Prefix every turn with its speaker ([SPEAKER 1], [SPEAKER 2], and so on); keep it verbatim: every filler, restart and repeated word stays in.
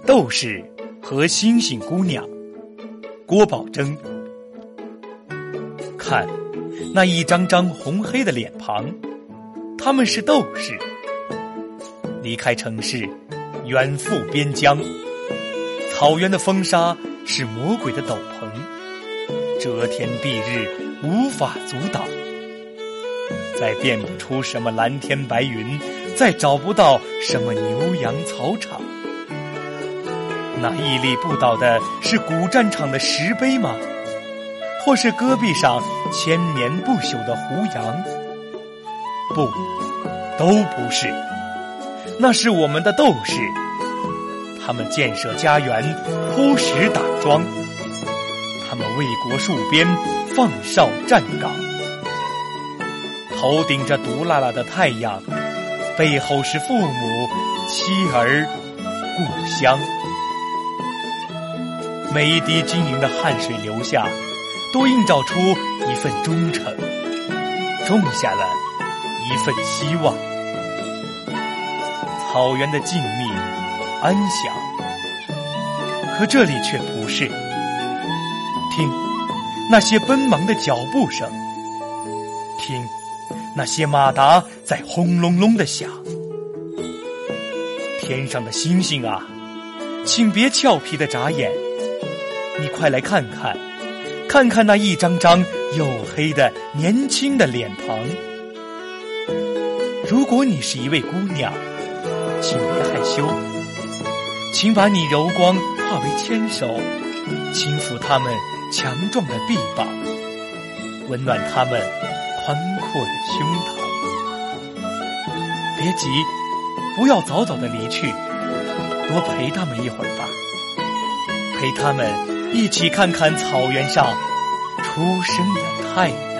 [SPEAKER 1] 斗士和星星姑娘，郭宝珍。看那一张张红黑的脸庞，他们是斗士。离开城市，远赴边疆，草原的风沙是魔鬼的斗篷，遮天蔽日，无法阻挡。再辨不出什么蓝天白云，再找不到什么牛羊草场。那屹立不倒的是古战场的石碑吗？或是戈壁上千年不朽的胡杨？不，都不是。那是我们的斗士，他们建设家园，铺石打桩，他们为国戍边，放哨站岗。头顶着毒辣辣的太阳，背后是父母、妻儿、故乡。每一滴晶莹的汗水流下，都映照出一份忠诚，种下了一份希望。草原的静谧安详，可这里却不是。听那些奔忙的脚步声，听那些马达在轰隆隆地响。天上的星星啊，请别俏皮地眨眼，你快来看看，看看那一张张黝黑的年轻的脸庞。如果你是一位姑娘，请别害羞，请把你柔光化为牵手，轻抚她们强壮的臂膀，温暖她们宽阔的胸膛。别急，不要早早的离去，多陪他们一会儿吧，陪他们一起看看草原上初升的太阳。